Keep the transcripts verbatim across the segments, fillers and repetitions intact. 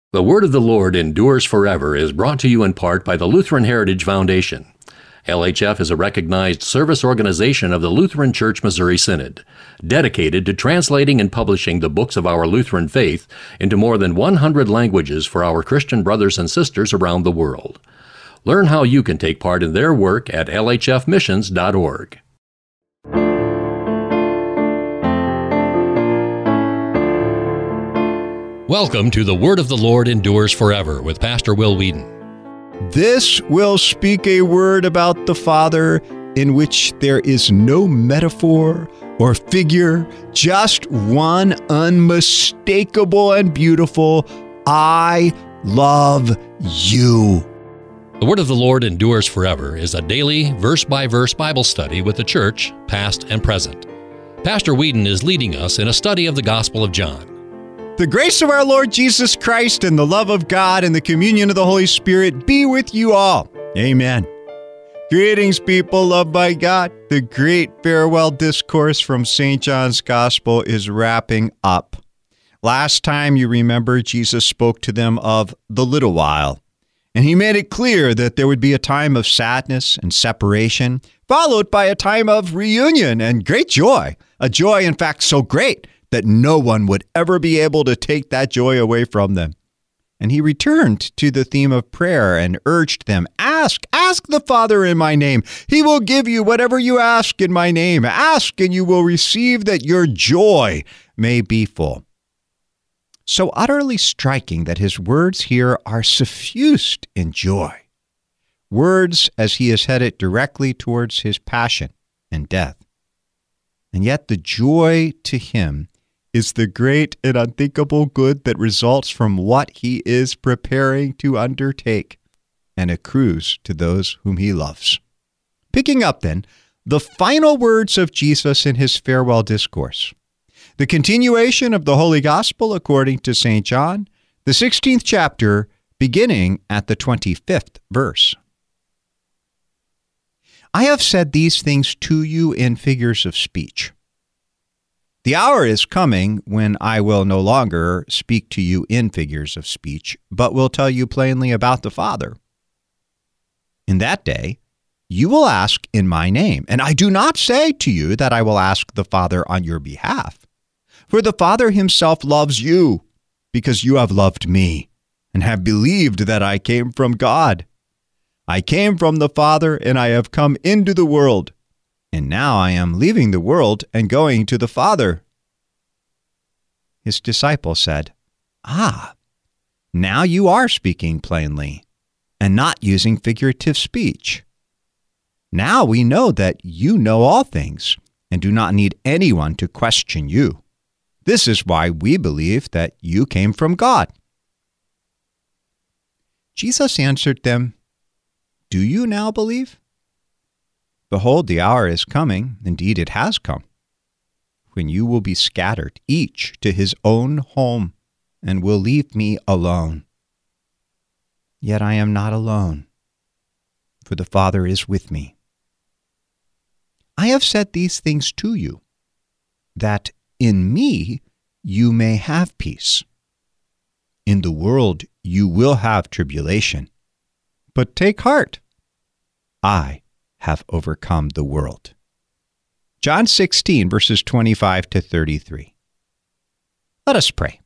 The Word of the Lord Endures Forever is brought to you in part by the Lutheran Heritage Foundation. L H F is a recognized service organization of the Lutheran Church Missouri Synod, dedicated to translating and publishing the books of our Lutheran faith into more than one hundred languages for our Christian brothers and sisters around the world. Learn how you can take part in their work at L H F missions dot org. Welcome to The Word of the Lord Endures Forever with Pastor Will Whedon. This will speak a word about the Father in which there is no metaphor or figure, just one unmistakable and beautiful, I love you. The Word of the Lord Endures Forever is a daily, verse-by-verse Bible study with the church, past and present. Pastor Whedon is leading us in a study of the Gospel of John. The grace of our Lord Jesus Christ and the love of God and the communion of the Holy Spirit be with you all. Amen. Greetings, people loved by God. The great farewell discourse from Saint John's Gospel is wrapping up. Last time, you remember, Jesus spoke to them of the little while, and he made it clear that there would be a time of sadness and separation, followed by a time of reunion and great joy, a joy, in fact, so great that no one would ever be able to take that joy away from them. And he returned to the theme of prayer and urged them, ask, ask the Father in my name. He will give you whatever you ask in my name. Ask and you will receive, that your joy may be full. So utterly striking that his words here are suffused in joy. Words as he is headed directly towards his passion and death. And yet the joy to him is the great and unthinkable good that results from what he is preparing to undertake and accrues to those whom he loves. Picking up, then, the final words of Jesus in his farewell discourse. The continuation of the Holy Gospel according to Saint John, the sixteenth chapter, beginning at the twenty-fifth verse. I have said these things to you in figures of speech. The hour is coming when I will no longer speak to you in figures of speech, but will tell you plainly about the Father. In that day, you will ask in my name, and I do not say to you that I will ask the Father on your behalf. For the Father himself loves you, because you have loved me, and have believed that I came from God. I came from the Father, and I have come into the world. And now I am leaving the world and going to the Father. His disciple said, Ah, now you are speaking plainly, and not using figurative speech. Now we know that you know all things, and do not need anyone to question you. This is why we believe that you came from God. Jesus answered them, Do you now believe? Behold, the hour is coming, indeed it has come, when you will be scattered, each to his own home, and will leave me alone. Yet I am not alone, for the Father is with me. I have said these things to you, that in me you may have peace. In the world you will have tribulation, but take heart. I have overcome the world. John sixteen, verses twenty-five to thirty-three. Let us pray.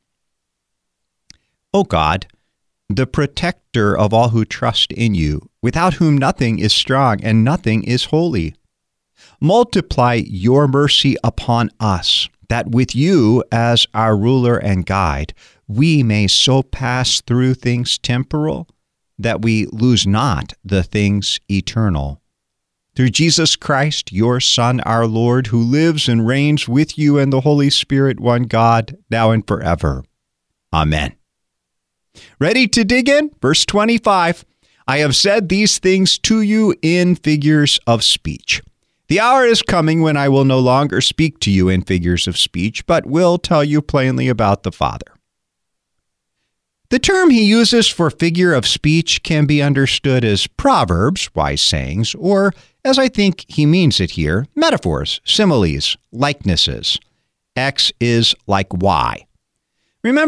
O God, the protector of all who trust in you, without whom nothing is strong and nothing is holy, multiply your mercy upon us, that with you as our ruler and guide, we may so pass through things temporal that we lose not the things eternal. Through Jesus Christ, your Son, our Lord, who lives and reigns with you and the Holy Spirit, one God, now and forever. Amen. Ready to dig in? Verse twenty-five. I have said these things to you in figures of speech. The hour is coming when I will no longer speak to you in figures of speech, but will tell you plainly about the Father. The term he uses for figure of speech can be understood as proverbs, wise sayings, or, as I think he means it here, metaphors, similes, likenesses. X is like Y. Remember,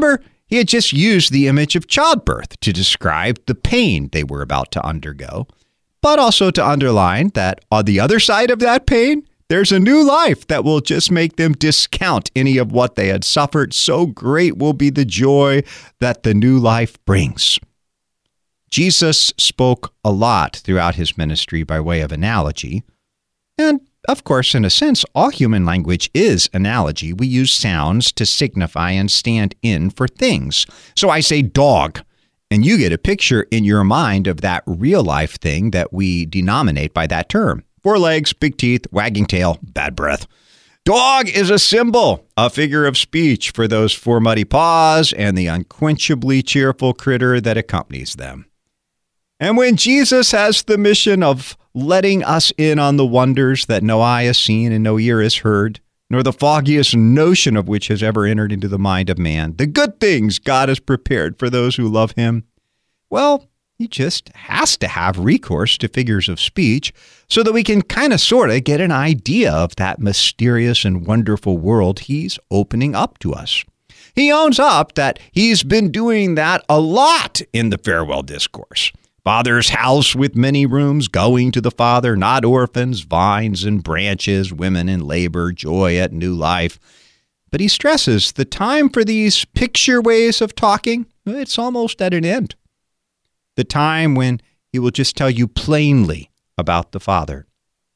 He had just used the image of childbirth to describe the pain they were about to undergo, but also to underline that on the other side of that pain, there's a new life that will just make them discount any of what they had suffered. So great will be the joy that the new life brings. Jesus spoke a lot throughout his ministry by way of analogy. And, of course, in a sense, all human language is analogy. We use sounds to signify and stand in for things. So I say dog, and you get a picture in your mind of that real-life thing that we denominate by that term. Four legs, big teeth, wagging tail, bad breath. Dog is a symbol, a figure of speech for those four muddy paws and the unquenchably cheerful critter that accompanies them. And when Jesus has the mission of letting us in on the wonders that no eye has seen and no ear has heard, nor the foggiest notion of which has ever entered into the mind of man, the good things God has prepared for those who love him, well, he just has to have recourse to figures of speech so that we can kind of sort of get an idea of that mysterious and wonderful world he's opening up to us. He owns up that he's been doing that a lot in the farewell discourse. Father's house with many rooms, going to the Father, not orphans, vines and branches, women in labor, joy at new life. But he stresses the time for these picture ways of talking, it's almost at an end. The time when he will just tell you plainly about the Father.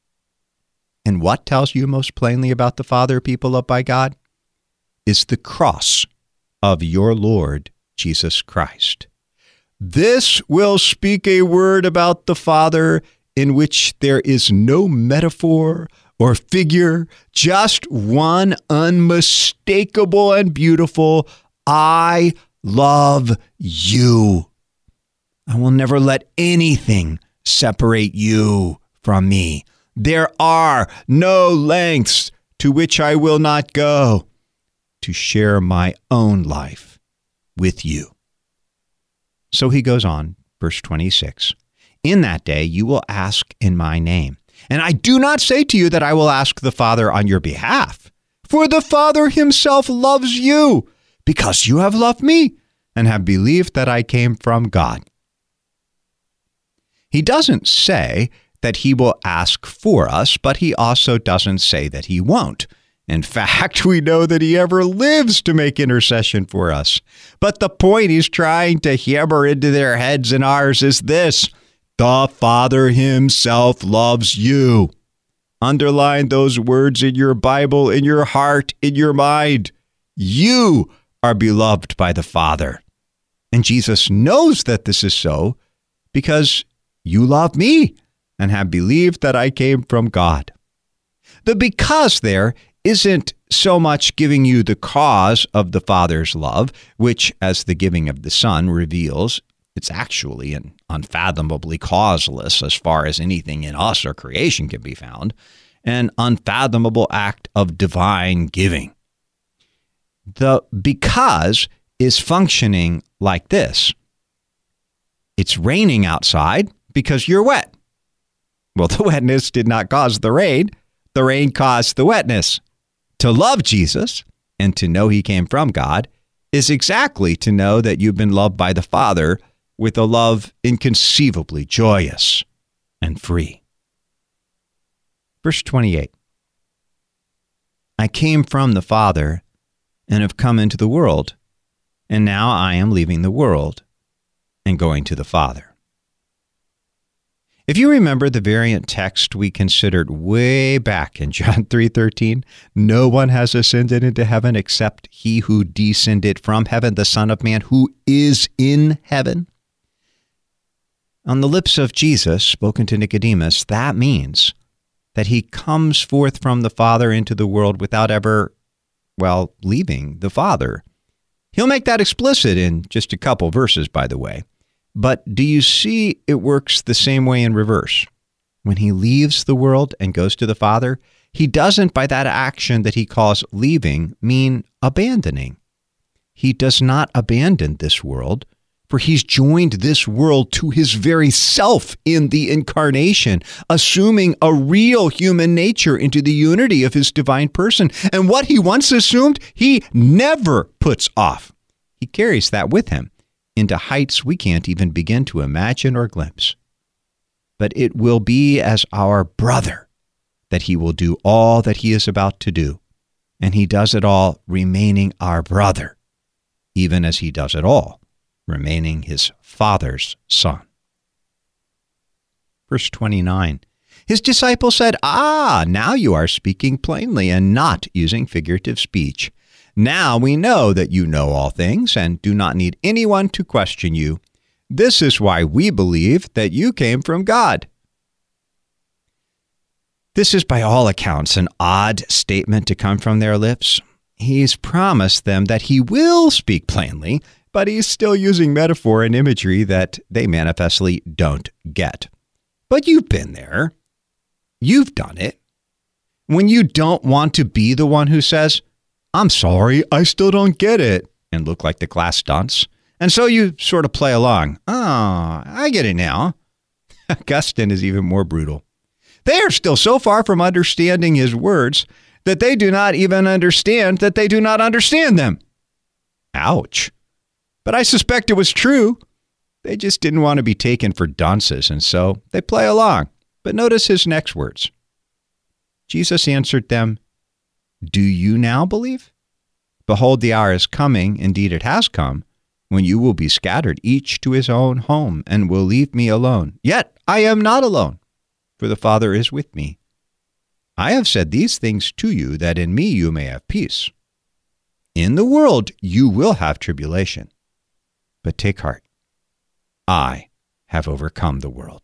And what tells you most plainly about the Father, people loved by God? Is the cross of your Lord Jesus Christ. This will speak a word about the Father in which there is no metaphor or figure, just one unmistakable and beautiful, I love you. I will never let anything separate you from me. There are no lengths to which I will not go to share my own life with you. So he goes on, verse twenty-six, in that day you will ask in my name. And I do not say to you that I will ask the Father on your behalf, for the Father himself loves you, because you have loved me and have believed that I came from God. He doesn't say that he will ask for us, but he also doesn't say that he won't. In fact, we know that he ever lives to make intercession for us. But the point he's trying to hammer into their heads and ours is this: the Father himself loves you. Underline those words in your Bible, in your heart, in your mind. You are beloved by the Father. And Jesus knows that this is so because you love me and have believed that I came from God. The because there isn't so much giving you the cause of the Father's love, which, as the giving of the Son reveals, it's actually an unfathomably causeless as far as anything in us or creation can be found, an unfathomable act of divine giving. The because is functioning like this. It's raining outside because you're wet. Well, the wetness did not cause the rain. The rain caused the wetness. To love Jesus and to know he came from God is exactly to know that you've been loved by the Father with a love inconceivably joyous and free. Verse twenty-eight. I came from the Father and have come into the world, and now I am leaving the world and going to the Father. If you remember the variant text we considered way back in John three thirteen, no one has ascended into heaven except he who descended from heaven, the Son of Man, who is in heaven. On the lips of Jesus, spoken to Nicodemus, that means that he comes forth from the Father into the world without ever, well, leaving the Father. He'll make that explicit in just a couple verses, by the way. But do you see it works the same way in reverse? When he leaves the world and goes to the Father, he doesn't, by that action that he calls leaving, mean abandoning. He does not abandon this world, for he's joined this world to his very self in the incarnation, assuming a real human nature into the unity of his divine person. And what he once assumed, he never puts off. He carries that with him into heights we can't even begin to imagine or glimpse. But it will be as our brother that he will do all that he is about to do. And he does it all remaining our brother, even as he does it all, remaining his Father's Son. Verse twenty-nine, his disciples said, "Ah, now you are speaking plainly and not using figurative speech. Now we know that you know all things and do not need anyone to question you. This is why we believe that you came from God." This is by all accounts an odd statement to come from their lips. He's promised them that he will speak plainly, but he's still using metaphor and imagery that they manifestly don't get. But you've been there. You've done it. When you don't want to be the one who says, "I'm sorry, I still don't get it," and look like the class dunce. And so you sort of play along. "Oh, I get it now." Augustine is even more brutal. They are still so far from understanding his words that they do not even understand that they do not understand them. Ouch. But I suspect it was true. They just didn't want to be taken for dunces, and so they play along. But notice his next words. Jesus answered them, "Do you now believe? Behold, the hour is coming, indeed it has come, when you will be scattered, each to his own home, and will leave me alone. Yet I am not alone, for the Father is with me. I have said these things to you, that in me you may have peace. In the world you will have tribulation, but take heart. I have overcome the world."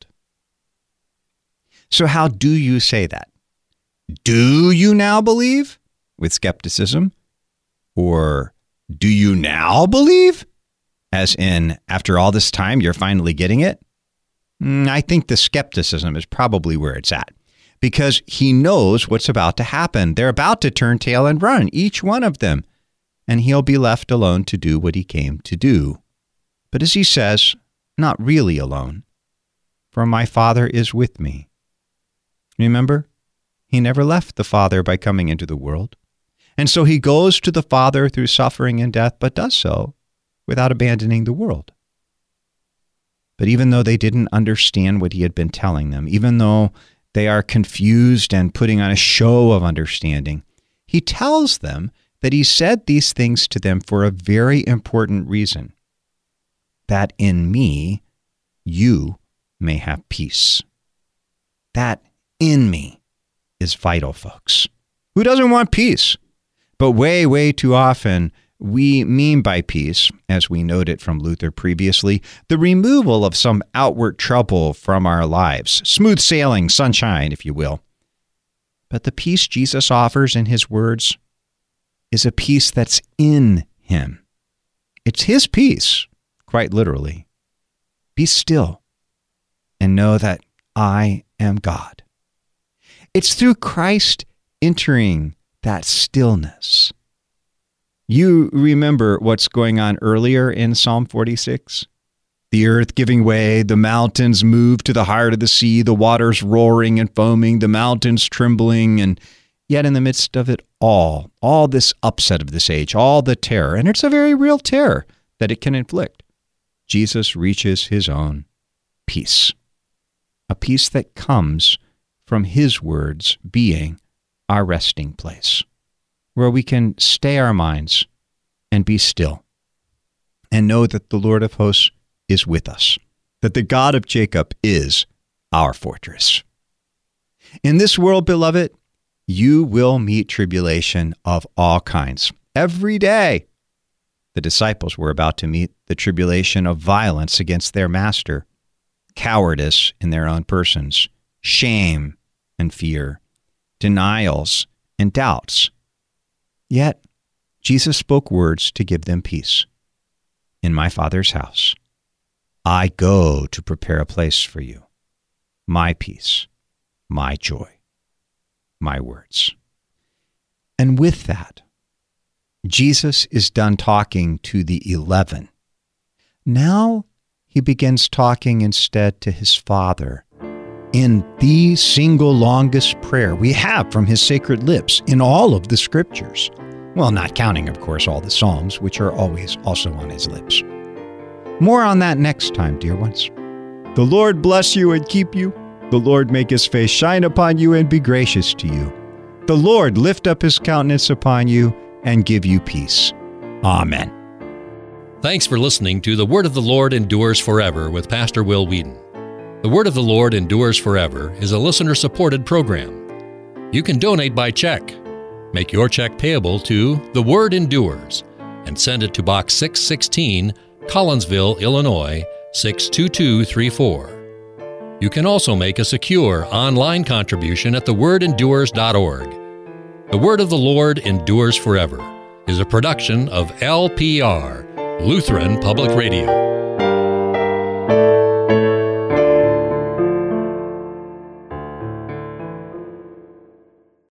So how do you say that? Do you now believe? With skepticism? Or do you now believe? As in, after all this time, you're finally getting it? I think the skepticism is probably where it's at, because he knows what's about to happen. They're about to turn tail and run, each one of them, and he'll be left alone to do what he came to do. But as he says, not really alone, for my Father is with me. Remember, he never left the Father by coming into the world, and so he goes to the Father through suffering and death, but does so without abandoning the world. But even though they didn't understand what he had been telling them, even though they are confused and putting on a show of understanding, he tells them that he said these things to them for a very important reason, that in me you may have peace. That in me is vital, folks. Who doesn't want peace? But way, way too often, we mean by peace, as we noted from Luther previously, the removal of some outward trouble from our lives, smooth sailing, sunshine, if you will. But the peace Jesus offers in his words is a peace that's in him. It's his peace, quite literally. Be still and know that I am God. It's through Christ entering that stillness. You remember what's going on earlier in Psalm forty-six? The earth giving way, the mountains move to the heart of the sea, the waters roaring and foaming, the mountains trembling, and yet in the midst of it all, all this upset of this age, all the terror, and it's a very real terror that it can inflict, Jesus reaches his own peace, a peace that comes from his words being our resting place, where we can stay our minds and be still and know that the Lord of hosts is with us, that the God of Jacob is our fortress. In this world, beloved, you will meet tribulation of all kinds every day. The disciples were about to meet the tribulation of violence against their master, cowardice in their own persons, shame and fear, denials and doubts. Yet, Jesus spoke words to give them peace. In my Father's house, I go to prepare a place for you. My peace, my joy, my words. And with that, Jesus is done talking to the eleven. Now he begins talking instead to his Father in the single longest prayer we have from his sacred lips in all of the scriptures. Well, not counting, of course, all the Psalms, which are always also on his lips. More on that next time, dear ones. The Lord bless you and keep you. The Lord make his face shine upon you and be gracious to you. The Lord lift up his countenance upon you and give you peace. Amen. Thanks for listening to The Word of the Lord Endures Forever with Pastor Will Whedon. The Word of the Lord Endures Forever is a listener-supported program. You can donate by check. Make your check payable to The Word Endures and send it to Box six sixteen, Collinsville, Illinois, six two two three four. You can also make a secure online contribution at the word endures dot org. The Word of the Lord Endures Forever is a production of L P R, Lutheran Public Radio.